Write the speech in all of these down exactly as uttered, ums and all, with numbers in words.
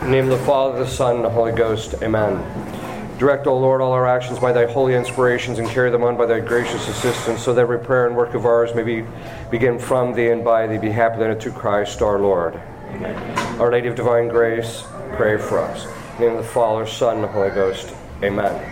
In the name of the Father, the Son, and the Holy Ghost. Amen. Direct, O Lord, all our actions by thy holy inspirations, and carry them on by thy gracious assistance, so that every prayer and work of ours may be begin from thee and by thee. Be happy then through Christ our Lord. Amen. Our Lady of Divine Grace, pray for us. In the name of the Father, Son, and the Holy Ghost. Amen.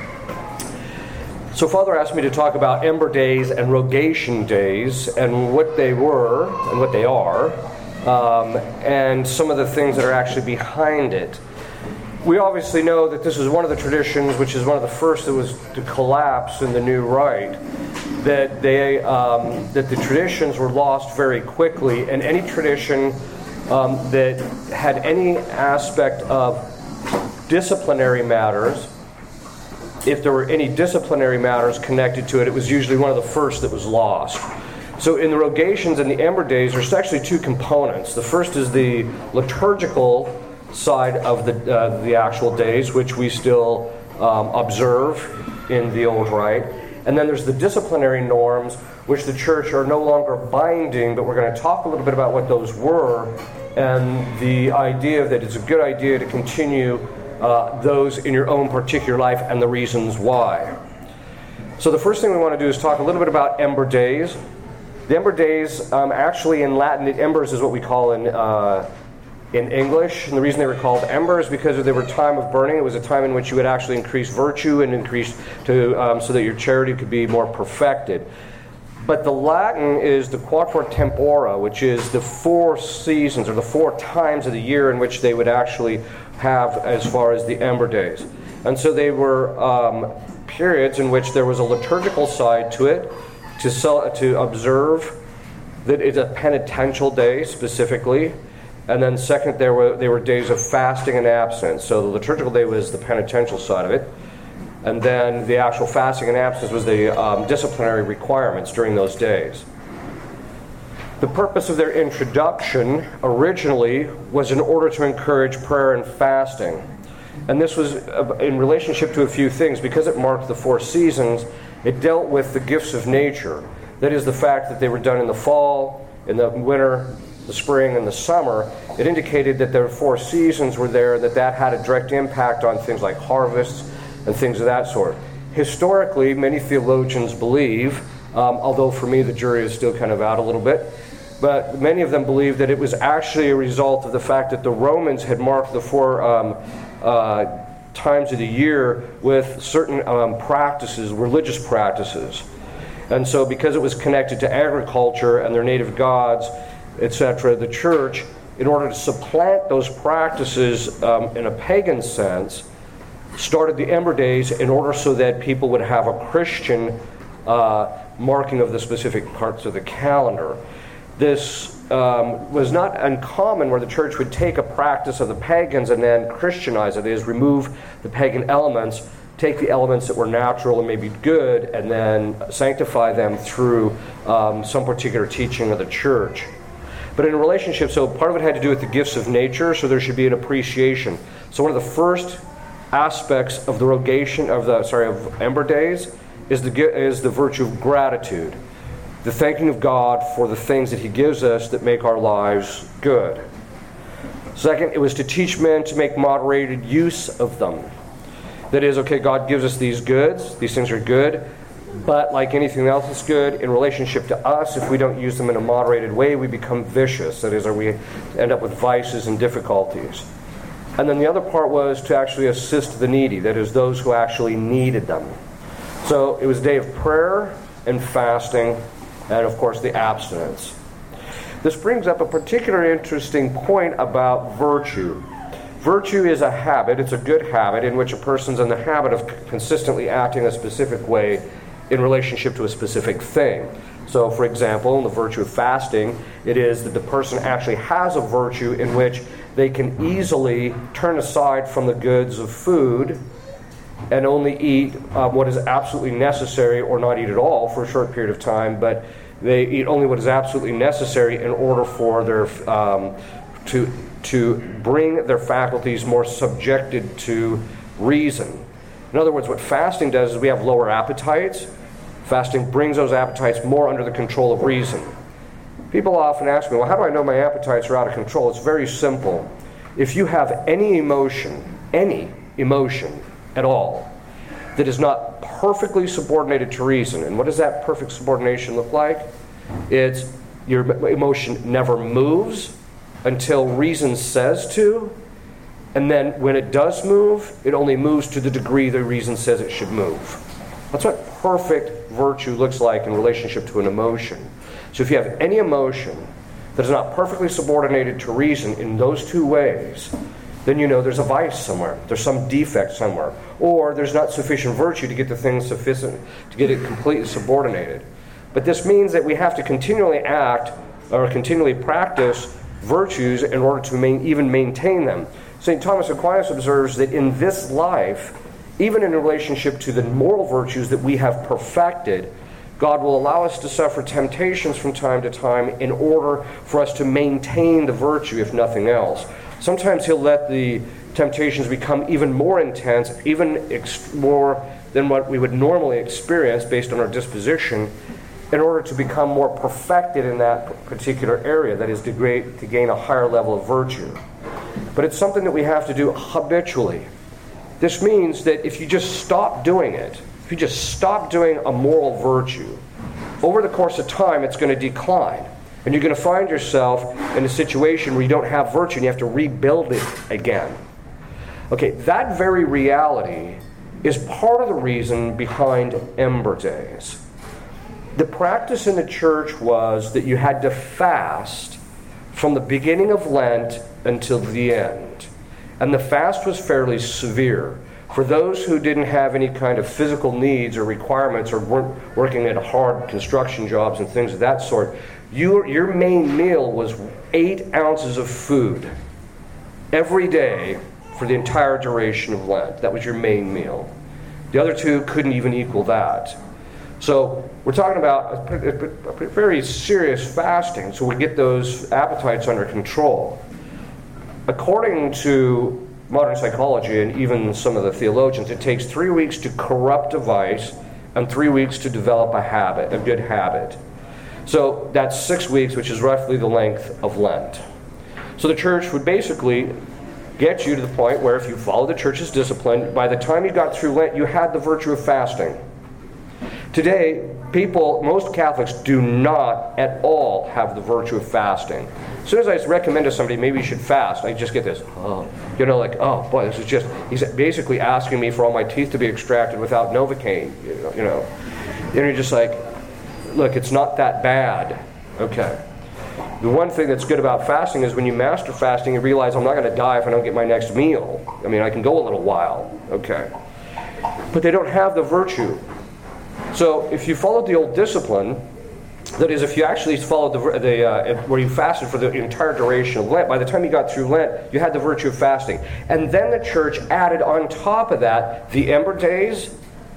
So Father asked me to talk about Ember Days and Rogation Days and what they were and what they are, um, and some of the things that are actually behind it. We obviously know that this is one of the traditions, which is one of the first that was to collapse in the New Rite, that they um, that the traditions were lost very quickly, and any tradition um, that had any aspect of disciplinary matters, if there were any disciplinary matters connected to it, it was usually one of the first that was lost. So in the Rogations and the Ember Days, there's actually two components. The first is the liturgical side of the uh, the actual days, which we still um, observe in the Old Rite. And then there's the disciplinary norms, which the Church are no longer binding, but we're going to talk a little bit about what those were, and the idea that it's a good idea to continue Uh, those in your own particular life and the reasons why. So the first thing we want to do is talk a little bit about Ember Days. The Ember Days, um, actually in Latin, the embers is what we call in uh, in English. And the reason they were called embers is because they were time of burning. It was a time in which you would actually increase virtue and increase to um, so that your charity could be more perfected. But the Latin is the quattro tempora, which is the four seasons or the four times of the year in which they would actually have as far as the Ember Days. And so they were um, periods in which there was a liturgical side to it, to sell, to observe that it's a penitential day specifically. And then second, there were they were days of fasting and abstinence. So the liturgical day was the penitential side of it. And then the actual fasting and abstinence was the um, disciplinary requirements during those days. The purpose of their introduction originally was in order to encourage prayer and fasting. And this was in relationship to a few things. Because it marked the four seasons, it dealt with the gifts of nature. That is, the fact that they were done in the fall, in the winter, the spring, and the summer. It indicated that there were four seasons were there, that that had a direct impact on things like harvests and things of that sort. Historically, many theologians believe, um, although for me the jury is still kind of out a little bit, but many of them believe that it was actually a result of the fact that the Romans had marked the four um, uh, times of the year with certain um, practices, religious practices. And so because it was connected to agriculture and their native gods, et cetera, the Church, in order to supplant those practices um, in a pagan sense, started the Ember Days in order so that people would have a Christian uh, marking of the specific parts of the calendar. This um, was not uncommon, where the Church would take a practice of the pagans and then Christianize it. That is, remove the pagan elements, take the elements that were natural and maybe good, and then sanctify them through um, some particular teaching of the Church. But in a relationship, so part of it had to do with the gifts of nature, so there should be an appreciation. So one of the first aspects of the rogation of the sorry of Ember Days is the is the virtue of gratitude, the thanking of God for the things that He gives us that make our lives good. Second, it was to teach men to make moderated use of them. That is, okay, God gives us these goods; these things are good, but like anything else that's good, in relationship to us, if we don't use them in a moderated way, we become vicious. That is, or we end up with vices and difficulties. And then the other part was to actually assist the needy, that is, those who actually needed them. So it was a day of prayer and fasting, and of course the abstinence. This brings up a particular interesting point about virtue. Virtue is a habit, it's a good habit, in which a person's in the habit of consistently acting a specific way in relationship to a specific thing. So, for example, in the virtue of fasting, it is that the person actually has a virtue in which they can easily turn aside from the goods of food and only eat um, what is absolutely necessary, or not eat at all for a short period of time, but they eat only what is absolutely necessary in order for their um, to to bring their faculties more subjected to reason. In other words, what fasting does is we have lower appetites. Fasting brings those appetites more under the control of reason. People often ask me, well, how do I know my appetites are out of control? It's very simple. if you have any emotion, any emotion at all, that is not perfectly subordinated to reason, and what does that perfect subordination look like? It's your emotion never moves until reason says to, and then when it does move, it only moves to the degree the reason says it should move. That's what perfect virtue looks like in relationship to an emotion. So if you have any emotion that is not perfectly subordinated to reason in those two ways, then you know there's a vice somewhere. There's some defect somewhere. Or there's not sufficient virtue to get the thing sufficient, to get it completely subordinated. But this means that we have to continually act or continually practice virtues in order to main, even maintain them. Saint Thomas Aquinas observes that in this life, even in relationship to the moral virtues that we have perfected, God will allow us to suffer temptations from time to time in order for us to maintain the virtue, if nothing else. Sometimes he'll let the temptations become even more intense, even ex- more than what we would normally experience based on our disposition, in order to become more perfected in that particular area, that is, to, great, to gain a higher level of virtue. But it's something that we have to do habitually. This means that if you just stop doing it, if you just stop doing a moral virtue, over the course of time it's going to decline. And you're going to find yourself in a situation where you don't have virtue and you have to rebuild it again. Okay, that very reality is part of the reason behind Ember Days. The practice in the church was that you had to fast from the beginning of Lent until the end. And the fast was fairly severe. For those who didn't have any kind of physical needs or requirements or weren't working at hard construction jobs and things of that sort, your, your main meal was eight ounces of food every day for the entire duration of Lent. That was your main meal. The other two couldn't even equal that. So we're talking about a, a, a very serious fasting, so we get those appetites under control. According to modern psychology and even some of the theologians, it takes three weeks to corrupt a vice and three weeks to develop a habit, a good habit. So that's six weeks, which is roughly the length of Lent. So the church would basically get you to the point where if you follow the church's discipline, by the time you got through Lent, you had the virtue of fasting. Today, people, most Catholics do not at all have the virtue of fasting. As soon as I recommend to somebody, maybe you should fast, I just get this, oh, you know, like, oh, boy, this is just, he's basically asking me for all my teeth to be extracted without Novocaine, you know. You know. And you're just like, look, it's not that bad. Okay. The one thing that's good about fasting is when you master fasting, you realize I'm not going to die if I don't get my next meal. I mean, I can go a little while. Okay. But they don't have the virtue. So if you followed the old discipline, that is, if you actually followed the, the uh, where you fasted for the entire duration of Lent, by the time you got through Lent, you had the virtue of fasting. And then the church added on top of that the Ember Days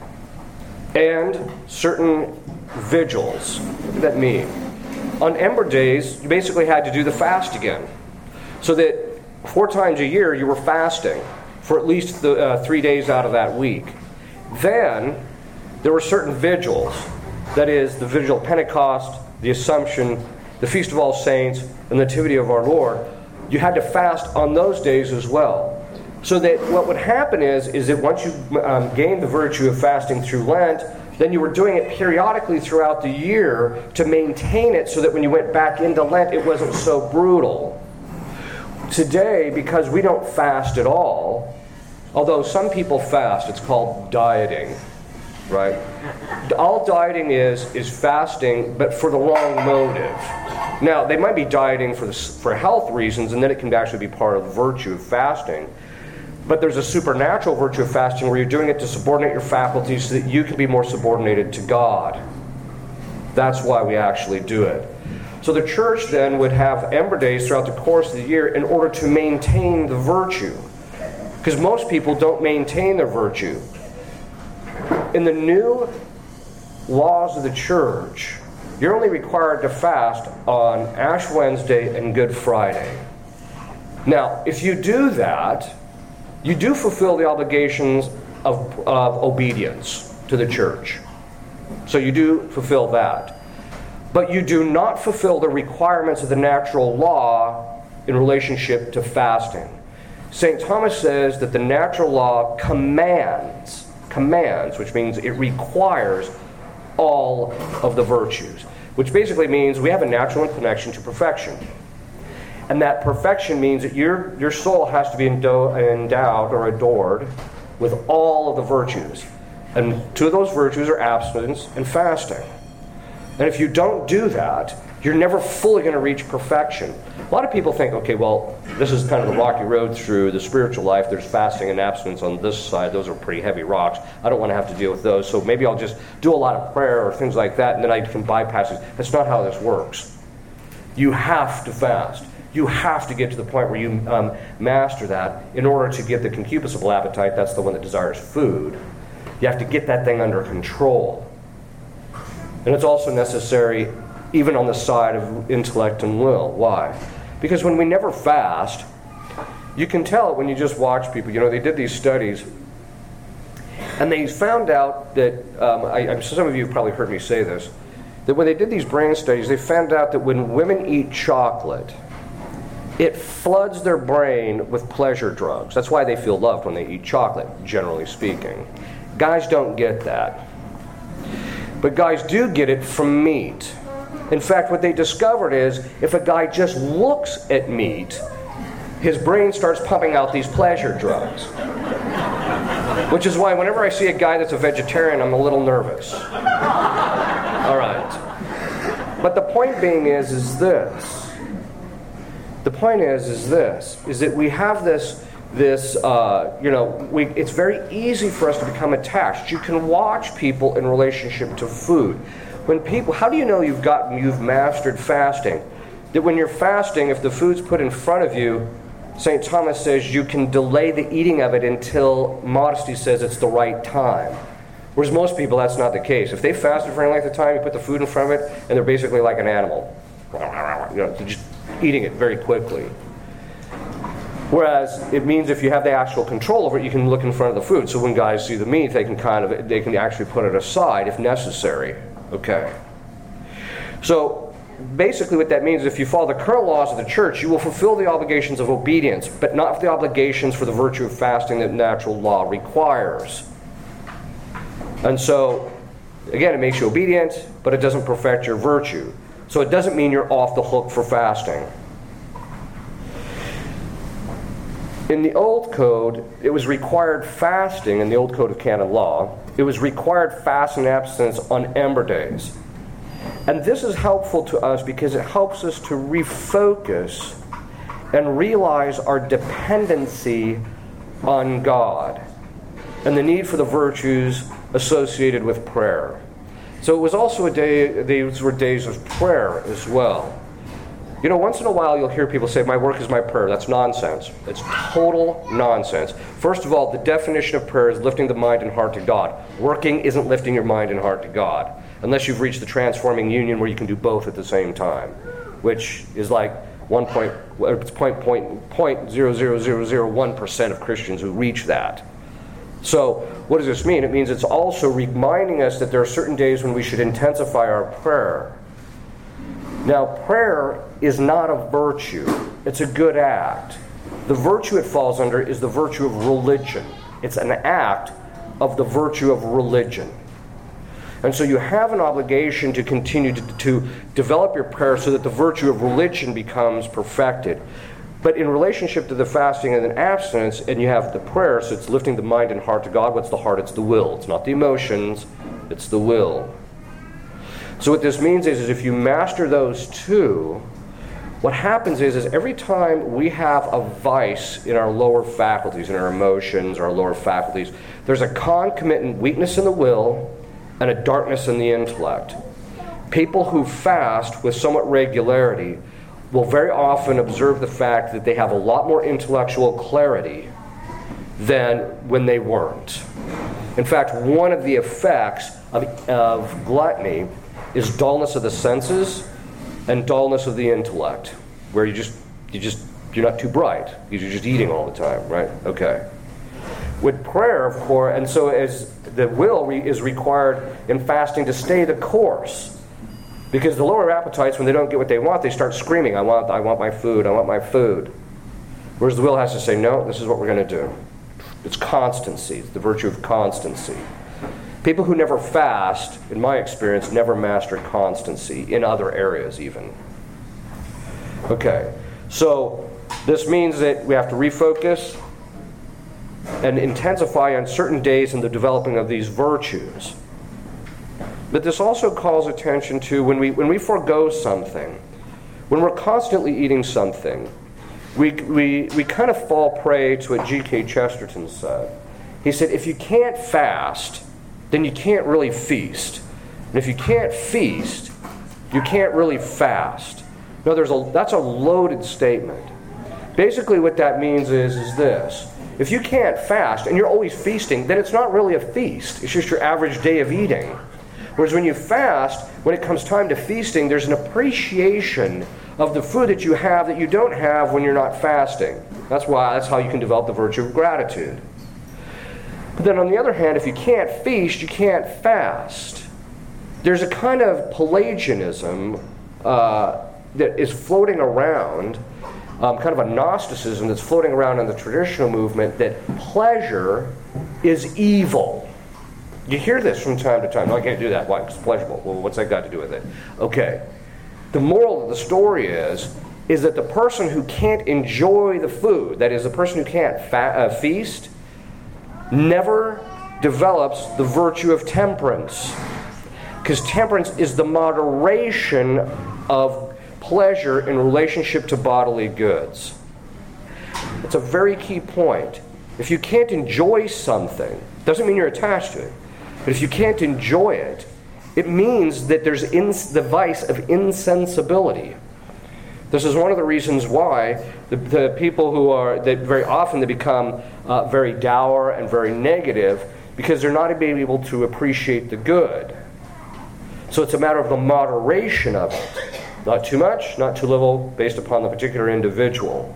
and certain vigils. What did that mean? On Ember Days, you basically had to do the fast again. So that four times a year you were fasting for at least the uh, three days out of that week. Then there were certain vigils. That is, the Vigil of Pentecost, the Assumption, the Feast of All Saints, the Nativity of our Lord. You had to fast on those days as well. So that what would happen is, is that once you um, gained the virtue of fasting through Lent, then you were doing it periodically throughout the year to maintain it so that when you went back into Lent, it wasn't so brutal. Today, because we don't fast at all, although some people fast, it's called dieting. Right? All dieting is is fasting, but for the wrong motive. Now, they might be dieting for the, for health reasons, and then it can actually be part of the virtue of fasting. But there's a supernatural virtue of fasting where you're doing it to subordinate your faculties so that you can be more subordinated to God. That's why we actually do it. So the church then would have Ember Days throughout the course of the year in order to maintain the virtue. Because most people don't maintain their virtue. In the new laws of the church, you're only required to fast on Ash Wednesday and Good Friday. Now, if you do that, you do fulfill the obligations of, of obedience to the church. So you do fulfill that. But you do not fulfill the requirements of the natural law in relationship to fasting. Saint Thomas says that the natural law commands, commands, which means it requires all of the virtues, which basically means we have a natural connection to perfection. And that perfection means that your, your soul has to be endo- endowed or adored with all of the virtues. And two of those virtues are abstinence and fasting. And if you don't do that, you're never fully going to reach perfection. A lot of people think, okay, well, this is kind of the rocky road through the spiritual life. There's fasting and abstinence on this side. Those are pretty heavy rocks. I don't want to have to deal with those, so maybe I'll just do a lot of prayer or things like that, and then I can bypass it. That's not how this works. You have to fast. You have to get to the point where you um, master that in order to get the concupiscible appetite. That's the one that desires food. You have to get that thing under control. And it's also necessary even on the side of intellect and will. Why? Because when we never fast, you can tell it when you just watch people. You know, they did these studies, and they found out that, um, I, I'm, some of you have probably heard me say this, that when they did these brain studies, they found out that when women eat chocolate, it floods their brain with pleasure drugs. That's why they feel loved when they eat chocolate, generally speaking. Guys don't get that. But guys do get it from meat. In fact, what they discovered is if a guy just looks at meat, his brain starts pumping out these pleasure drugs. Which is why whenever I see a guy that's a vegetarian, I'm a little nervous. All right. But the point being is, is this. The point is, is this, is that we have this, this, uh, you know, we, it's very easy for us to become attached. You can watch people in relationship to food. When people, how do you know you've gotten, you've mastered fasting? That when you're fasting, if the food's put in front of you, Saint Thomas says you can delay the eating of it until modesty says it's the right time. Whereas most people, that's not the case. If they fasted for any length of time, you put the food in front of it, and they're basically like an animal. You know, they're just eating it very quickly. Whereas it means if you have the actual control over it, you can look in front of the food. So when guys see the meat, they can kind of, they can actually put it aside if necessary. Okay. So basically what that means is if you follow the current laws of the church, you will fulfill the obligations of obedience, but not the obligations for the virtue of fasting that natural law requires. And so, again, it makes you obedient, but it doesn't perfect your virtue. So it doesn't mean you're off the hook for fasting. In the Old Code, it was required fasting, in the Old Code of Canon Law, it was required fast and abstinence on Ember Days. And this is helpful to us because it helps us to refocus and realize our dependency on God and the need for the virtues associated with prayer. So it was also a day, these were days of prayer as well. You know, once in a while you'll hear people say, my work is my prayer. That's nonsense. It's total nonsense. First of all, the definition of prayer is lifting the mind and heart to God. Working isn't lifting your mind and heart to God, unless you've reached the transforming union where you can do both at the same time, which is like one point, it's point, point, point zero zero zero zero one percent of Christians who reach that. So what does this mean? It means it's also reminding us that there are certain days when we should intensify our prayer. Now, prayer is not a virtue. It's a good act. The virtue it falls under is the virtue of religion. It's an act of the virtue of religion. And so you have an obligation to continue to, to develop your prayer so that the virtue of religion becomes perfected. But in relationship to the fasting and the abstinence, and you have the prayer, so it's lifting the mind and heart to God. What's the heart? It's the will. It's not the emotions. It's the will. So what this means is, is if you master those two, what happens is, is every time we have a vice in our lower faculties, in our emotions, our lower faculties, there's a concomitant weakness in the will and a darkness in the intellect. People who fast with somewhat regularity will very often observe the fact that they have a lot more intellectual clarity than when they weren't. In fact, one of the effects of, of gluttony is dullness of the senses and dullness of the intellect, where you just, you just, you're not too bright because you're just eating all the time, right? Okay. With prayer, of course, and so as the will re- is required in fasting to stay the course, because the lower appetites, when they don't get what they want, they start screaming, I want, I want my food, I want my food. Whereas the will has to say, no, this is what we're going to do. It's constancy. It's the virtue of constancy. People who never fast, in my experience, never master constancy in other areas even. Okay, so this means that we have to refocus and intensify on certain days in the developing of these virtues. But this also calls attention to when we when we forego something, when we're constantly eating something, we we we kind of fall prey to what G K Chesterton said. He said, if you can't fast, then you can't really feast. And if you can't feast, you can't really fast. No, there's a that's a loaded statement. Basically what that means is, is this. If you can't fast and you're always feasting, then it's not really a feast. It's just your average day of eating. Whereas when you fast, when it comes time to feasting, there's an appreciation of the food that you have that you don't have when you're not fasting. That's why that's how you can develop the virtue of gratitude. But then on the other hand, if you can't feast, you can't fast. There's a kind of Pelagianism uh, that is floating around, um, kind of a Gnosticism that's floating around in the traditional movement, that pleasure is evil. You hear this from time to time. No, I can't do that. Why? It's pleasurable. Well, what's that got to do with it? Okay. The moral of the story is, is that the person who can't enjoy the food, that is, the person who can't fa- uh, feast, never develops the virtue of temperance. Because temperance is the moderation of pleasure in relationship to bodily goods. It's a very key point. If you can't enjoy something, doesn't mean you're attached to it. But if you can't enjoy it, it means that there's ins- the vice of insensibility. This is one of the reasons why the, the people who are, that very often they become uh, very dour and very negative, because they're not being able to appreciate the good. So it's a matter of the moderation of it. Not too much, not too little, based upon the particular individual.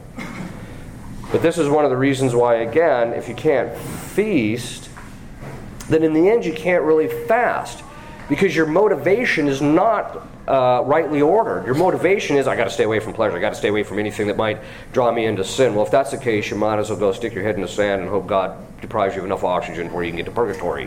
But this is one of the reasons why, again, if you can't feast, then in the end you can't really fast, because your motivation is not uh, rightly ordered. Your motivation is, I got to stay away from pleasure. I got to stay away from anything that might draw me into sin. Well, if that's the case, you might as well go stick your head in the sand and hope God deprives you of enough oxygen where you can get to purgatory.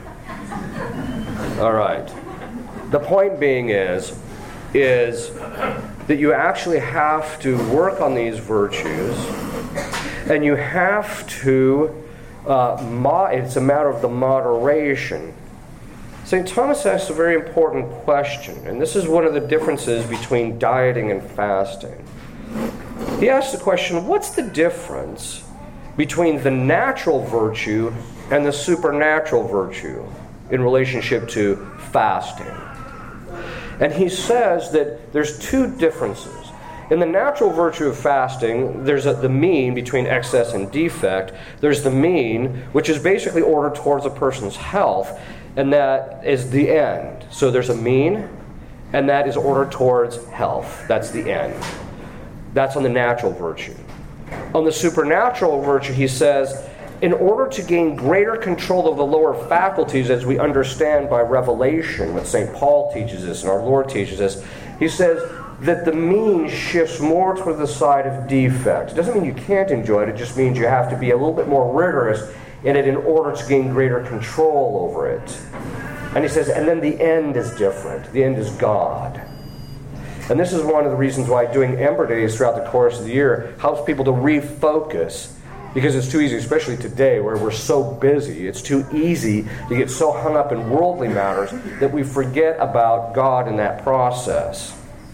All right. The point being is, is that you actually have to work on these virtues, and you have to Uh, mo- it's a matter of the moderation. Saint Thomas asks a very important question, and this is one of the differences between dieting and fasting. He asks the question, what's the difference between the natural virtue and the supernatural virtue in relationship to fasting? And he says that there's two differences. In the natural virtue of fasting, there's a, the mean between excess and defect. There's the mean, which is basically ordered towards a person's health, and that is the end. So there's a mean, and that is ordered towards health. That's the end. That's on the natural virtue. On the supernatural virtue, he says, in order to gain greater control of the lower faculties, as we understand by revelation, what Saint Paul teaches us and our Lord teaches us, he says that the mean shifts more toward the side of defect. It doesn't mean you can't enjoy it, it just means you have to be a little bit more rigorous in it in order to gain greater control over it. And he says, and then the end is different. The end is God. And this is one of the reasons why doing Ember Days throughout the course of the year helps people to refocus. Because it's too easy, especially today where we're so busy, it's too easy to get so hung up in worldly matters that we forget about God in that process.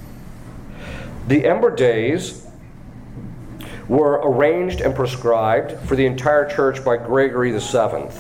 The Ember Days were arranged and prescribed for the entire church by Gregory the Seventh.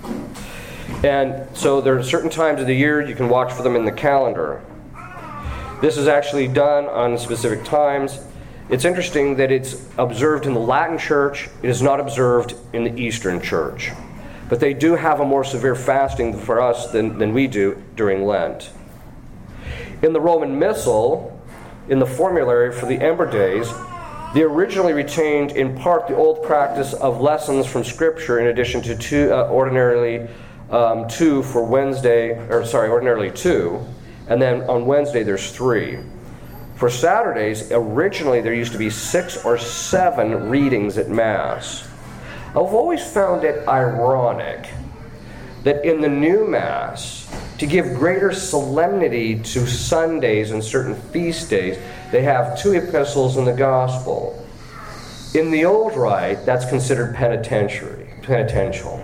And so there are certain times of the year you can watch for them in the calendar. This is actually done on specific times. It's interesting that it's observed in the Latin Church. It is not observed in the Eastern Church. But they do have a more severe fasting for us than, than we do during Lent. In the Roman Missal, in the formulary for the Ember Days, they originally retained in part the old practice of lessons from Scripture in addition to two, uh, ordinarily um, two for Wednesday, or sorry, ordinarily two, and then on Wednesday there's three. For Saturdays, originally there used to be six or seven readings at Mass. I've always found it ironic that in the new Mass, to give greater solemnity to Sundays and certain feast days, they have two epistles in the Gospel. In the old rite, that's considered penitentiary, penitential.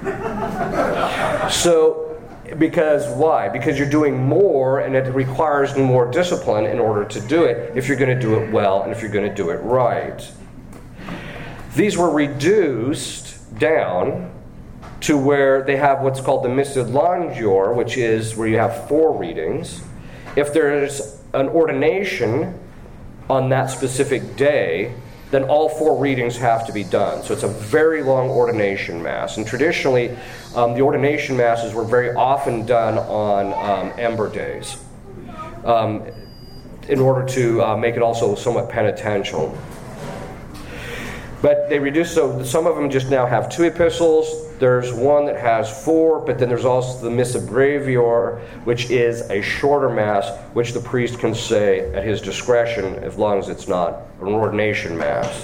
So, because why? Because you're doing more, and it requires more discipline in order to do it, if you're going to do it well and if you're going to do it right. These were reduced down to where they have what's called the Missa Longior, which is where you have four readings. If there's an ordination on that specific day, then all four readings have to be done. So it's a very long ordination Mass. And traditionally, um, the ordination Masses were very often done on um, Ember Days um, in order to uh, make it also somewhat penitential. But they reduce, so some of them just now have two epistles. There's one that has four, but then there's also the Missa Brevior, which is a shorter Mass, which the priest can say at his discretion, as long as it's not an ordination Mass.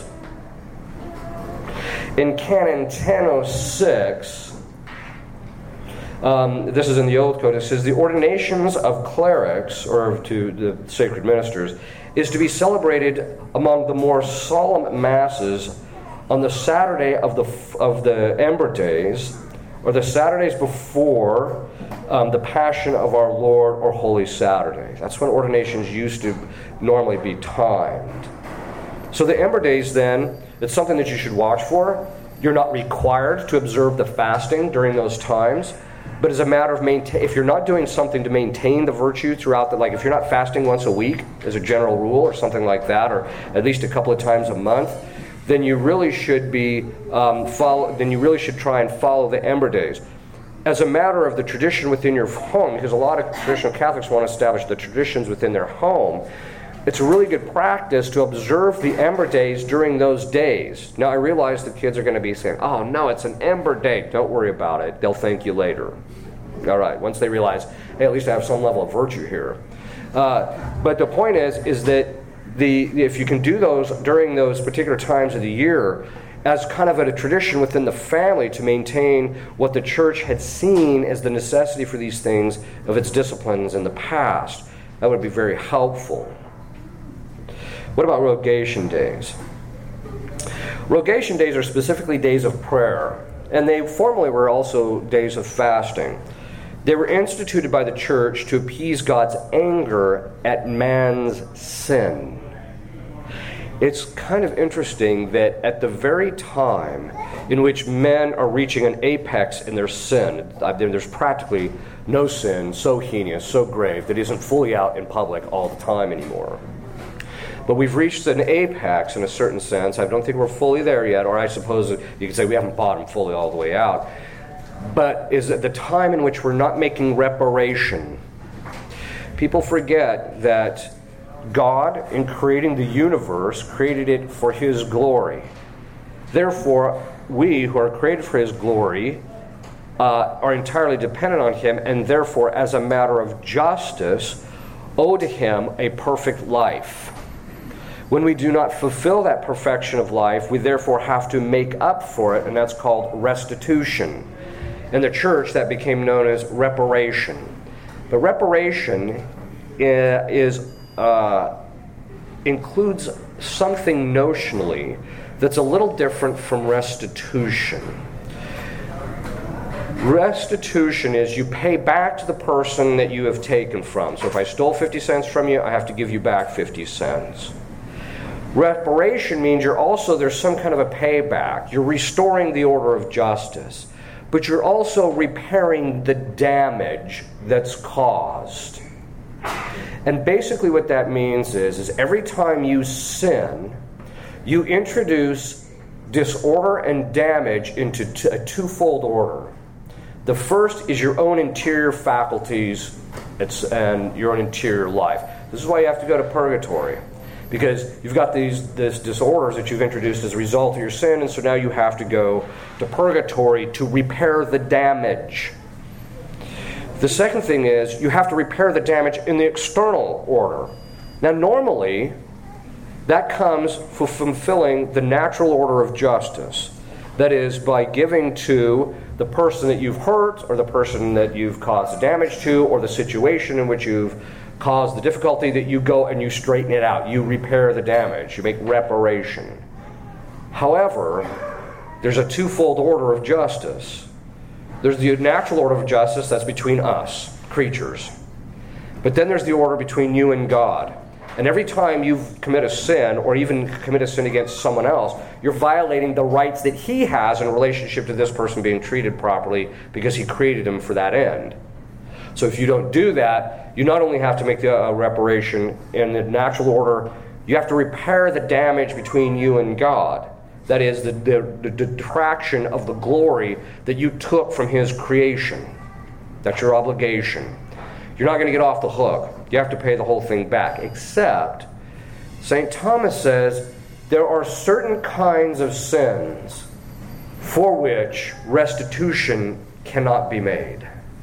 In Canon ten oh six, um, this is in the Old Code, it says, the ordinations of clerics, or to the sacred ministers, is to be celebrated among the more solemn Masses on the Saturday of the of the Ember Days, or the Saturdays before um, the Passion of our Lord, or Holy Saturday. That's when ordinations used to normally be timed. So the Ember Days, then, it's something that you should watch for. You're not required to observe the fasting during those times, but as a matter of maintain, if you're not doing something to maintain the virtue throughout the, like if you're not fasting once a week as a general rule, or something like that, or at least a couple of times a month, then you really should be um, follow. Then you really should try and follow the Ember Days. As a matter of the tradition within your home, because a lot of traditional Catholics want to establish the traditions within their home, it's a really good practice to observe the Ember Days during those days. Now, I realize that kids are going to be saying, "Oh no, it's an Ember Day. Don't worry about it. They'll thank you later." All right. Once they realize, hey, at least I have some level of virtue here. Uh, but the point is, is that The, if you can do those during those particular times of the year as kind of a tradition within the family to maintain what the church had seen as the necessity for these things of its disciplines in the past, that would be very helpful. What about rogation days? Rogation days are specifically days of prayer, and they formerly were also days of fasting. They were instituted by the church to appease God's anger at man's sin. It's kind of interesting that at the very time in which men are reaching an apex in their sin, there's practically no sin so heinous, so grave, that isn't fully out in public all the time anymore. But we've reached an apex in a certain sense. I don't think we're fully there yet, or I suppose you could say we haven't bottomed fully all the way out. But is at the time in which we're not making reparation. People forget that God, in creating the universe, created it for His glory. Therefore, we who are created for His glory uh, are entirely dependent on Him, and therefore, as a matter of justice, owe to Him a perfect life. When we do not fulfill that perfection of life, we therefore have to make up for it, and that's called restitution. In the church, that became known as reparation. But reparation is uh, includes something notionally that's a little different from restitution. Restitution is you pay back to the person that you have taken from. So if I stole fifty cents from you, I have to give you back fifty cents. Reparation means you're also, there's some kind of a payback. You're restoring the order of justice. But you're also repairing the damage that's caused. And basically what that means is, is every time you sin, you introduce disorder and damage into t- a twofold order. The first is your own interior faculties it's, and your own interior life. This is why you have to go to purgatory. Because you've got these this disorders that you've introduced as a result of your sin, and so now you have to go to purgatory to repair the damage. The second thing is you have to repair the damage in the external order. Now, normally, that comes from fulfilling the natural order of justice. That is, by giving to the person that you've hurt, or the person that you've caused damage to, or the situation in which you've caused the difficulty, that you go and you straighten it out. You repair the damage. You make reparation. However, there's a twofold order of justice. There's the natural order of justice that's between us, creatures. But then there's the order between you and God. And every time you commit a sin, or even commit a sin against someone else, you're violating the rights that he has in relationship to this person being treated properly, because he created him for that end. So if you don't do that, you not only have to make the uh, reparation in the natural order, you have to repair the damage between you and God. That is, the, the, the detraction of the glory that you took from his creation. That's your obligation. You're not going to get off the hook. You have to pay the whole thing back. Except, Saint Thomas says, there are certain kinds of sins for which restitution cannot be made.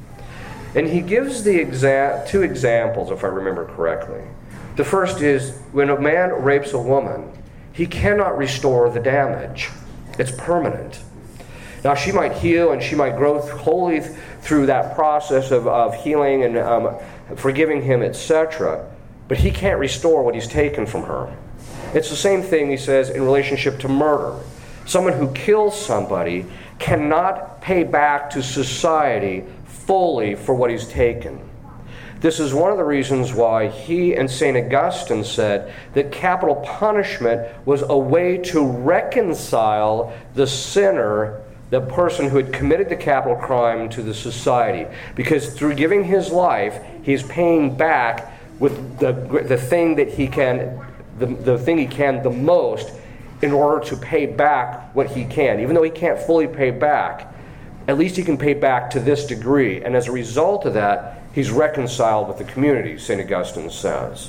And he gives the exa- two examples, if I remember correctly. The first is, when a man rapes a woman, he cannot restore the damage. It's permanent. Now, she might heal and she might grow wholly th- through that process of, of healing and um, forgiving him, et cetera. But he can't restore what he's taken from her. It's the same thing, he says, in relationship to murder. Someone who kills somebody cannot pay back to society fully for what he's taken. This is one of the reasons why he and Saint Augustine said that capital punishment was a way to reconcile the sinner, the person who had committed the capital crime, to the society. Because through giving his life, he's paying back with the the thing that he can, the, the thing he can the most, in order to pay back what he can. Even though he can't fully pay back, at least he can pay back to this degree. And as a result of that, he's reconciled with the community, Saint Augustine says.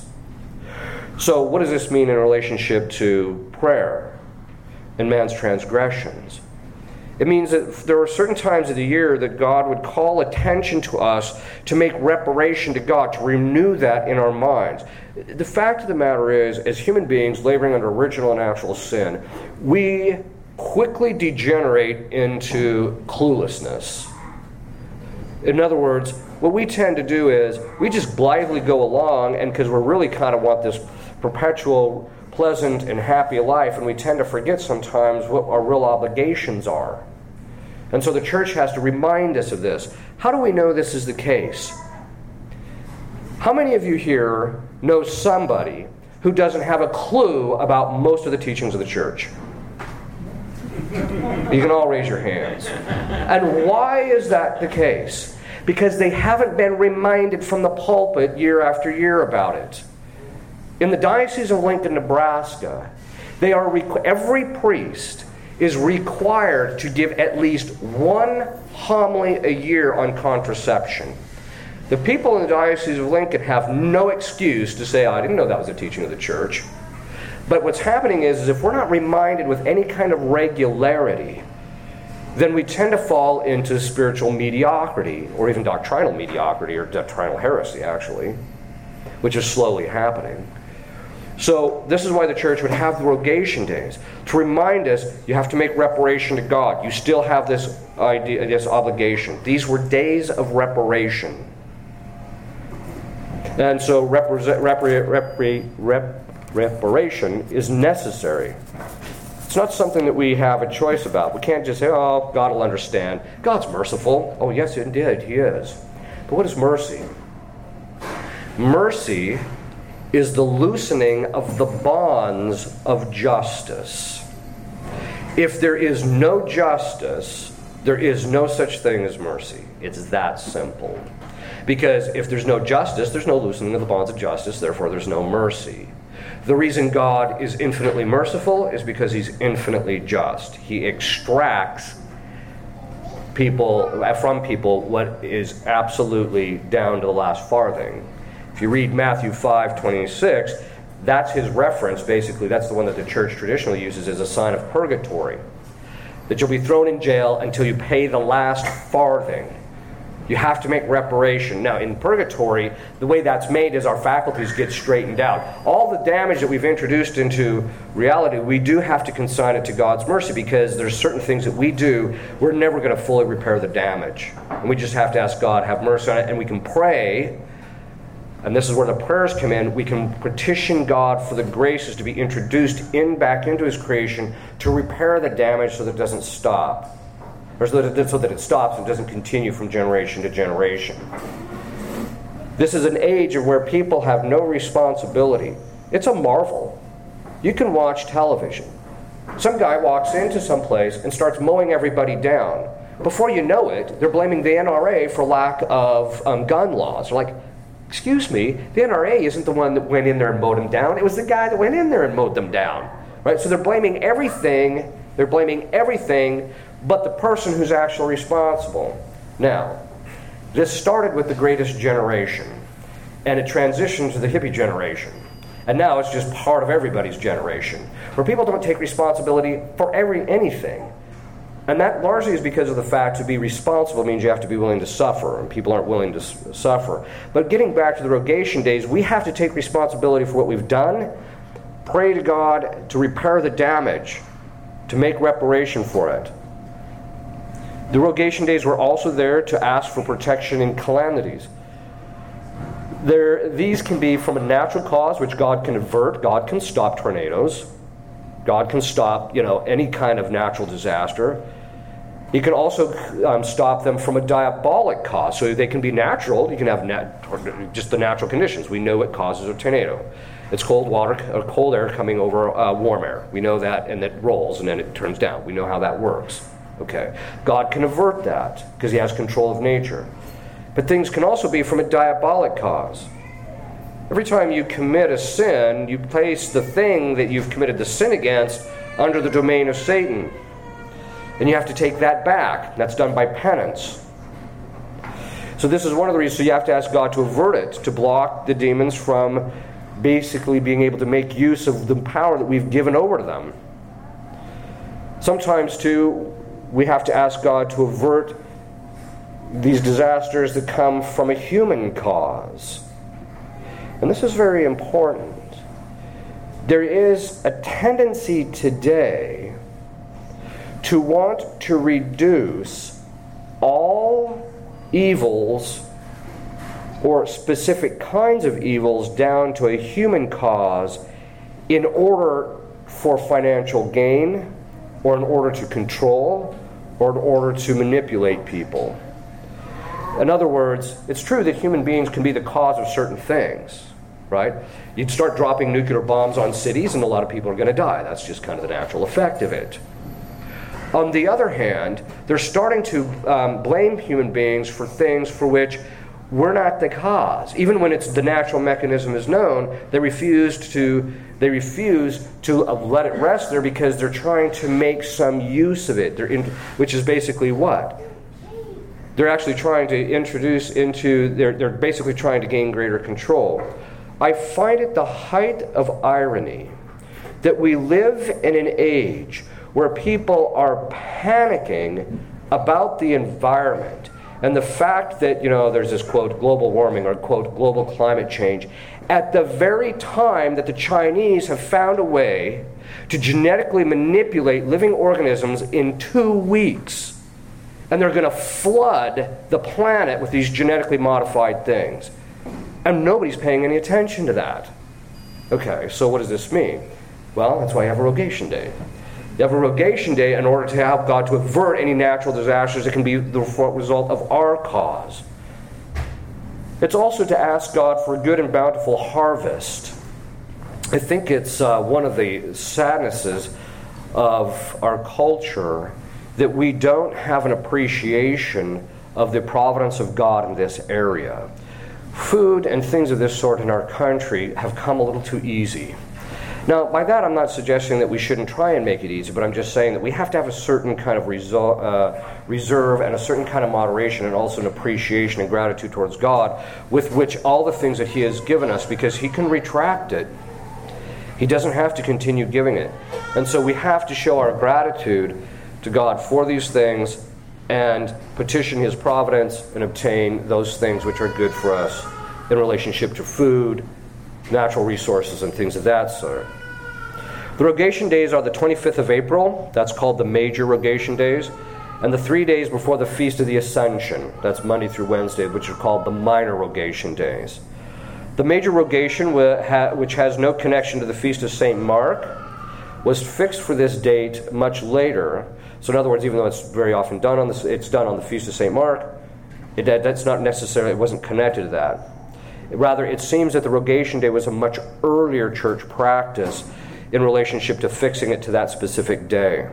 So what does this mean in relationship to prayer and man's transgressions? It means that there are certain times of the year that God would call attention to us to make reparation to God, to renew that in our minds. The fact of the matter is, as human beings laboring under original and natural sin, we quickly degenerate into cluelessness. In other words, what we tend to do is we just blithely go along, and because we really kind of want this perpetual, pleasant, and happy life, and we tend to forget sometimes what our real obligations are. And so the church has to remind us of this. How do we know this is the case? How many of you here know somebody who doesn't have a clue about most of the teachings of the church? You can all raise your hands. And why is that the case? Because they haven't been reminded from the pulpit year after year about it. In the Diocese of Lincoln, Nebraska, they are requ- every priest is required to give at least one homily a year on contraception. The people in the Diocese of Lincoln have no excuse to say, oh, I didn't know that was the teaching of the church. But what's happening is, is if we're not reminded with any kind of regularity, then we tend to fall into spiritual mediocrity, or even doctrinal mediocrity, or doctrinal heresy, actually, which is slowly happening. So this is why the church would have the rogation days, to remind us you have to make reparation to God. You still have this idea, this obligation. These were days of reparation. And so repre- repre- repre- rep- reparation is necessary. It's not something that we have a choice about. We can't just say, oh, God will understand. God's merciful. Oh, yes, indeed, He is. But what is mercy? Mercy is the loosening of the bonds of justice. If there is no justice, there is no such thing as mercy. It's that simple. Because if there's no justice, there's no loosening of the bonds of justice, therefore there's no mercy. The reason God is infinitely merciful is because He's infinitely just. He extracts people from people what is absolutely down to the last farthing. If you read Matthew five twenty-six, that's his reference, basically. That's the one that the church traditionally uses as a sign of purgatory. That you'll be thrown in jail until you pay the last farthing. You have to make reparation. Now, in purgatory, the way that's made is our faculties get straightened out. All the damage that we've introduced into reality, we do have to consign it to God's mercy, because there's certain things that we do, we're never going to fully repair the damage. And we just have to ask God, have mercy on it, and we can pray. And this is where the prayers come in. We can petition God for the graces to be introduced in back into His creation to repair the damage so that it doesn't stop. Or so that, it, so that it stops and doesn't continue from generation to generation. This is an age of where people have no responsibility. It's a marvel. You can watch television. Some guy walks into some place and starts mowing everybody down. Before you know it, they're blaming the N R A for lack of um, gun laws. They're like, excuse me, the N R A isn't the one that went in there and mowed them down. It was the guy that went in there and mowed them down. Right? So they're blaming everything. They're blaming everything but the person who's actually responsible. Now, this started with the greatest generation, and it transitioned to the hippie generation. And now it's just part of everybody's generation, where people don't take responsibility for every anything. And that largely is because of the fact to be responsible means you have to be willing to suffer, and people aren't willing to s- suffer. But getting back to the Rogation days, we have to take responsibility for what we've done, pray to God to repair the damage, to make reparation for it. The Rogation days were also there to ask for protection in calamities. There, these can be from a natural cause, which God can avert. God can stop tornadoes. God can stop, you know, any kind of natural disaster. He can also um, stop them from a diabolic cause. So they can be natural. You can have nat- just the natural conditions. We know what causes a tornado. It's cold water, or cold air coming over uh, warm air. We know that, and it rolls, and then it turns down. We know how that works. Okay, God can avert that because He has control of nature. But things can also be from a diabolic cause. Every time you commit a sin, you place the thing that you've committed the sin against under the domain of Satan. And you have to take that back. That's done by penance. So this is one of the reasons. So you have to ask God to avert it, to block the demons from basically being able to make use of the power that we've given over to them. Sometimes, too, we have to ask God to avert these disasters that come from a human cause. And this is very important. There is a tendency today to want to reduce all evils or specific kinds of evils down to a human cause in order for financial gain, or in order to control, or in order to manipulate people. In other words, it's true that human beings can be the cause of certain things, right? You'd start dropping nuclear bombs on cities and a lot of people are going to die. That's just kind of the natural effect of it. On the other hand, they're starting to um, blame human beings for things for which we're not the cause. Even when it's the natural mechanism is known, they refuse to they refuse to uh, let it rest there because they're trying to make some use of it. They're in, which is basically what? They're actually trying to introduce into, they're, they're basically trying to gain greater control. I find it the height of irony that we live in an age where people are panicking about the environment and the fact that, you know, there's this, quote, global warming or, quote, global climate change, at the very time that the Chinese have found a way to genetically manipulate living organisms in two weeks. And they're going to flood the planet with these genetically modified things. And nobody's paying any attention to that. Okay, so what does this mean? Well, that's why you have a Rogation Day. You have a Rogation Day in order to help God to avert any natural disasters that can be the result of our cause. It's also to ask God for a good and bountiful harvest. I think it's uh, one of the sadnesses of our culture that we don't have an appreciation of the providence of God in this area. Food and things of this sort in our country have come a little too easy. Now, by that I'm not suggesting that we shouldn't try and make it easy, but I'm just saying that we have to have a certain kind of resol- uh, reserve and a certain kind of moderation and also an appreciation and gratitude towards God with which all the things that He has given us, because He can retract it. He doesn't have to continue giving it. And so we have to show our gratitude to God for these things and petition His providence and obtain those things which are good for us in relationship to food, natural resources, and things of that sort. The Rogation Days are the twenty-fifth of April. That's called the Major Rogation Days. And the three days before the Feast of the Ascension. That's Monday through Wednesday, which are called the Minor Rogation Days. The Major Rogation, which has no connection to the Feast of Saint Mark, was fixed for this date much later. So in other words, even though it's very often done on the, it's done on the Feast of Saint Mark, it, that's not necessarily, it wasn't connected to that. Rather, it seems that the Rogation Day was a much earlier church practice in relationship to fixing it to that specific day.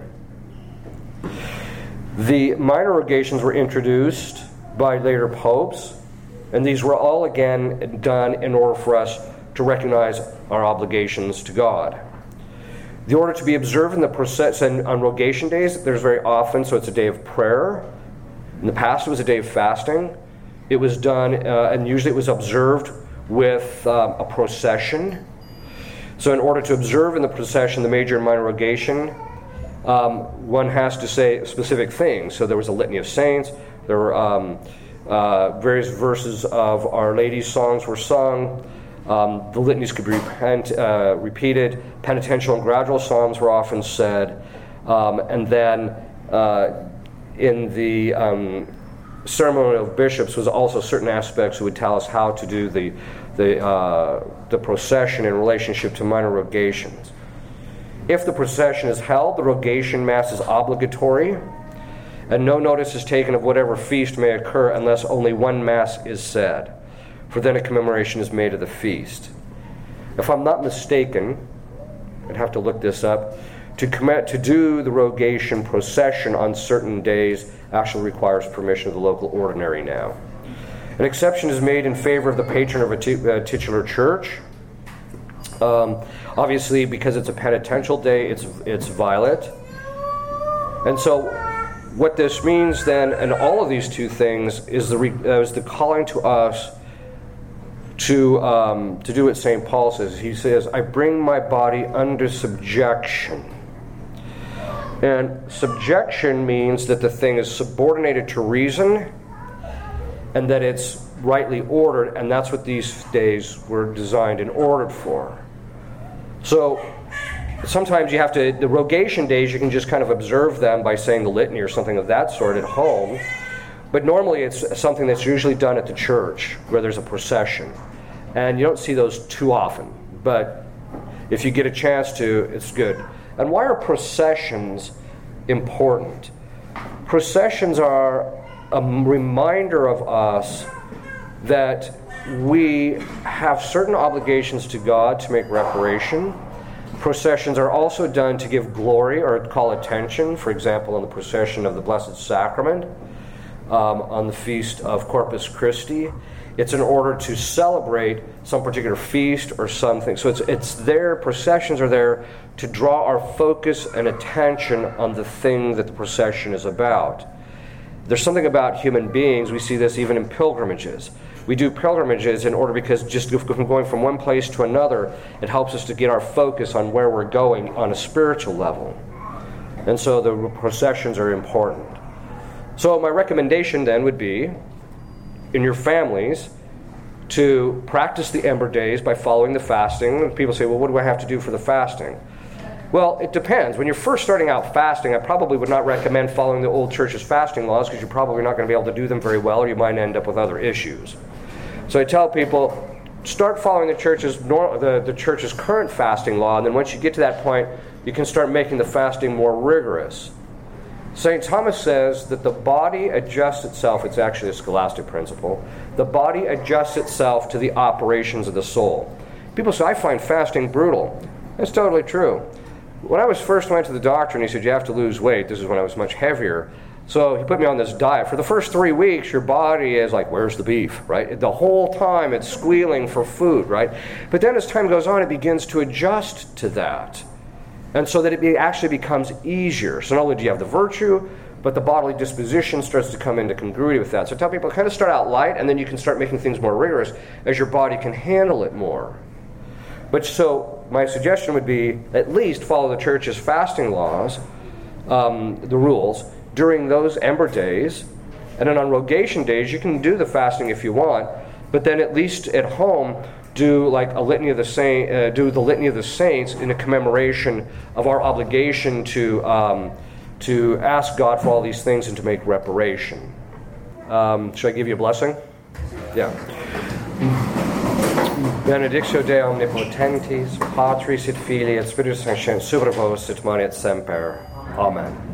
The minor rogations were introduced by later popes, and these were all again done in order for us to recognize our obligations to God. The order to be observed in the procession on Rogation Days, there's very often, so it's a day of prayer. In the past, it was a day of fasting. It was done, uh, and usually it was observed with um, a procession. So in order to observe in the procession the major and minor rogation, um, one has to say specific things. So there was a litany of saints. There were um, uh, various verses of Our Lady's songs were sung. Um, the litanies could be repent, uh, repeated. Penitential and gradual psalms were often said. Um, and then uh, in the um, ceremony of bishops was also certain aspects who would tell us how to do the the uh, the procession in relationship to minor rogations. If the procession is held, the rogation mass is obligatory, and no notice is taken of whatever feast may occur unless only one mass is said, for then a commemoration is made of the feast. If I'm not mistaken, I'd have to look this up, to commit to do the rogation procession on certain days actually requires permission of the local ordinary now. An exception is made in favor of the patron of a t- uh, titular church. Um, obviously, because it's a penitential day, it's it's violet. And so what this means then, and all of these two things, is the, re- uh, is the calling to us to um, to do what Saint Paul says. He says, I bring my body under subjection. And subjection means that the thing is subordinated to reason and that it's rightly ordered, and that's what these days were designed and ordered for. So sometimes you have to, the rogation days, you can just kind of observe them by saying the litany or something of that sort at home. But normally it's something that's usually done at the church where there's a procession. And you don't see those too often. But if you get a chance to, it's good. And why are processions important? Processions are a reminder of us that we have certain obligations to God to make reparation. Processions are also done to give glory or call attention. For example, in the procession of the Blessed Sacrament, um, on the feast of Corpus Christi, it's in order to celebrate some particular feast or something. So it's it's there, processions are there to draw our focus and attention on the thing that the procession is about. There's something about human beings, we see this even in pilgrimages. We do pilgrimages in order because just going from one place to another, it helps us to get our focus on where we're going on a spiritual level. And so the processions are important. So my recommendation then would be, in your families, to practice the Ember Days by following the fasting. And people say, well, what do I have to do for the fasting? Well, it depends. When you're first starting out fasting, I probably would not recommend following the old church's fasting laws because you're probably not going to be able to do them very well, or you might end up with other issues. So I tell people, start following the church's nor- the, the church's current fasting law, and then once you get to that point, you can start making the fasting more rigorous. Saint Thomas says that the body adjusts itself, it's actually a scholastic principle, the body adjusts itself to the operations of the soul. People say, I find fasting brutal. That's totally true. When I was first went to the doctor and he said, you have to lose weight, this is when I was much heavier, so he put me on this diet. For the first three weeks, your body is like, where's the beef, right? The whole time it's squealing for food, right? But then as time goes on, it begins to adjust to that. And so that it be, actually becomes easier. So not only do you have the virtue, but the bodily disposition starts to come into congruity with that. So I tell people, kind of start out light, and then you can start making things more rigorous as your body can handle it more. But so my suggestion would be at least follow the church's fasting laws, um, the rules, during those Ember Days. And then on Rogation Days, you can do the fasting if you want, but then at least at home, do like a litany of the saint, uh, do the litany of the saints in a commemoration of our obligation to um, to ask God for all these things and to make reparation. Um, should I give you a blessing? Yeah. Benedictio Dei omnipotentis, Patris et Filii et Spiritus Sancti, super vos et manet semper. Amen.